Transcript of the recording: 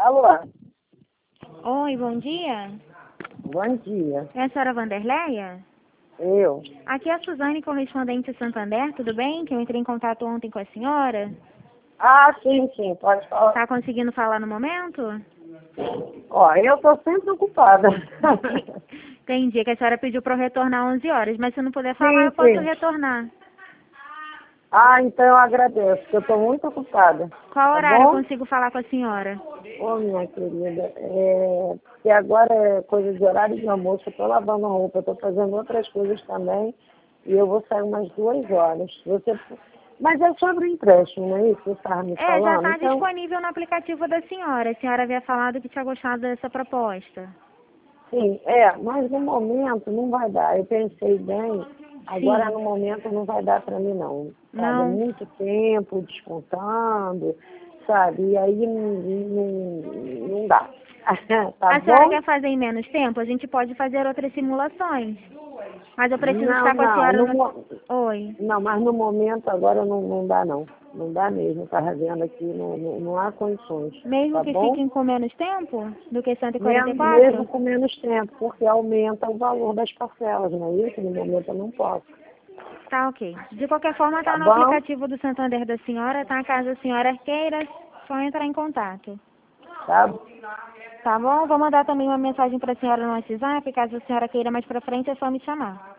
Alô? Oi, bom dia. Bom dia. É a senhora Vanderleia? Eu? Aqui é a Suzane, correspondente Santander, tudo bem? Que eu entrei em contato ontem com a senhora. Ah, sim, pode falar. Tá conseguindo falar no momento? Ó, eu tô sempre ocupada. Entendi, que a senhora pediu para eu retornar 11 horas, mas se não puder falar, Sim, eu posso sim. retornar. Ah, então eu agradeço, porque eu tô muito ocupada. Qual Tá horário eu bom? consigo falar com a senhora? Ô, minha querida, porque agora é coisa de horário de almoço, eu tô lavando roupa, eu tô fazendo outras coisas também, e eu vou sair umas 2 horas. Mas é sobre o empréstimo, não é isso que você estava me Já falando? está Então, disponível no aplicativo da senhora. A senhora havia falado que tinha gostado dessa proposta. sim, mas no momento não vai dar. Eu pensei bem, agora Sim. no momento não vai dar para mim não, sabe? É Não. muito tempo descontando, sabe? E aí não dá. Tá A senhora bom? quer fazer em menos tempo? A gente pode fazer outras simulações. Mas eu preciso Não, estar com a não, senhora no... Oi. não, mas no momento agora não dá não. Não dá mesmo, tá vendo aqui, não há condições, Mesmo tá que bom? fiquem com menos tempo do que Mesmo 144? com menos tempo, porque aumenta o valor das parcelas, não é isso? No momento eu não posso. Tá, ok. De qualquer forma, Tá tá no bom? aplicativo do Santander da senhora, tá? Caso a senhora queira, só entrar em contato. Tá? Tá bom? Vou mandar também uma mensagem para a senhora no WhatsApp, caso a senhora queira mais pra frente, é só me chamar.